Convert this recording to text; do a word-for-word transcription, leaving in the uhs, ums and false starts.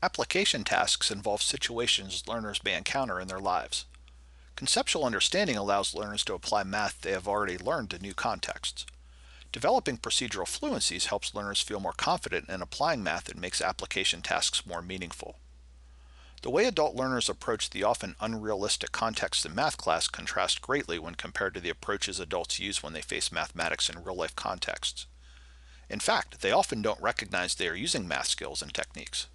Application tasks involve situations learners may encounter in their lives. Conceptual understanding allows learners to apply math they have already learned to new contexts. Developing procedural fluencies helps learners feel more confident in applying math and makes application tasks more meaningful. The way adult learners approach the often unrealistic context in math class contrasts greatly when compared to the approaches adults use when they face mathematics in real-life contexts. In fact, they often don't recognize they are using math skills and techniques.